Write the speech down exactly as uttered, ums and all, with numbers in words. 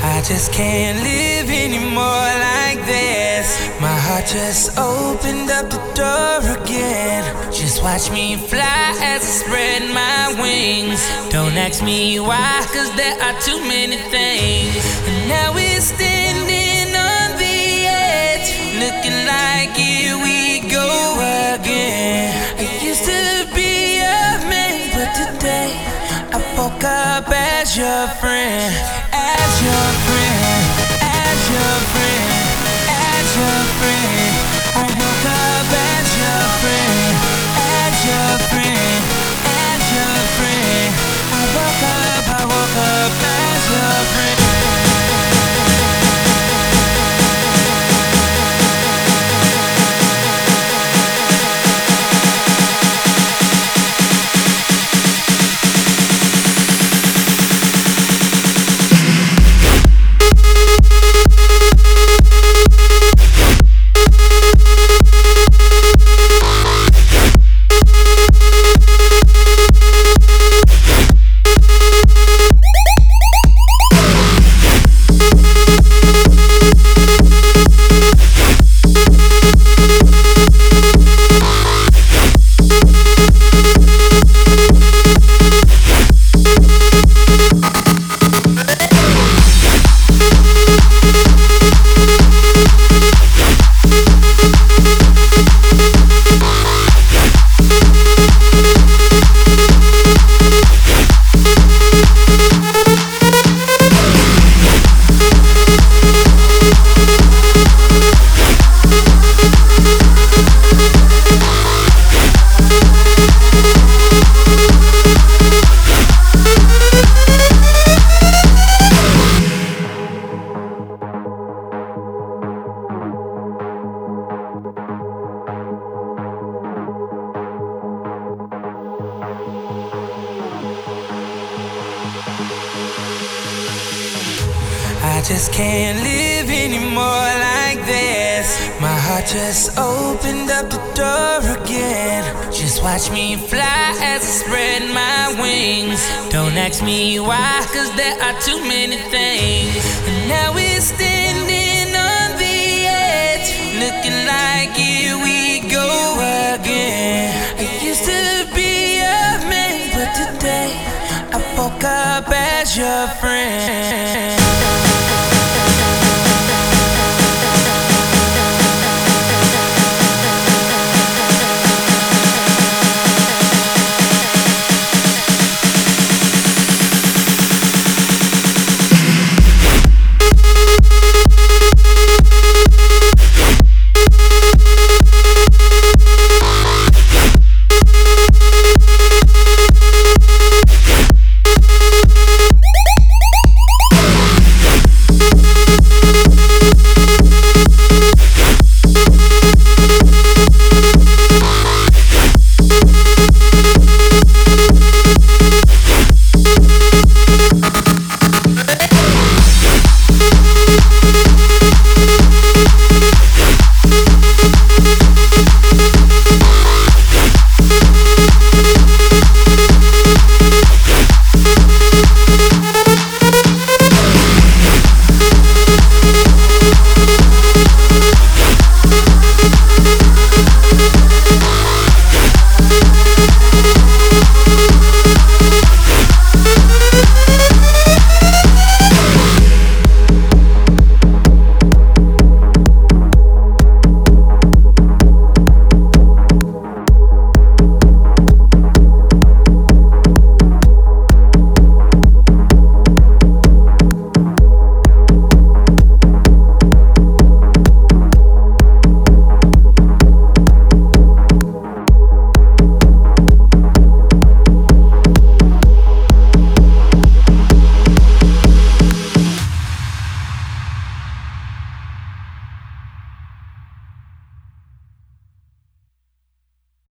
I just can't live anymore like this. My heart just opened up the door again. Just watch me fly as I spread my wings. Don't ask me why, cause there are too many things. And now we're standing on the edge, looking like here we go again. I used to be a man, but today I woke up as your friend. As your friend, as your friend, as your friend. I woke up as your friend, as your friend, as your friend. I woke up, I woke up as your friend. I just can't live anymore like this. My heart just opened up the door again. Just watch me fly as I spread my wings. Don't ask me why, cause there are too many things. And now we're standing on the edge, looking like here we go again. I used to be a man, but today I woke up as your friend.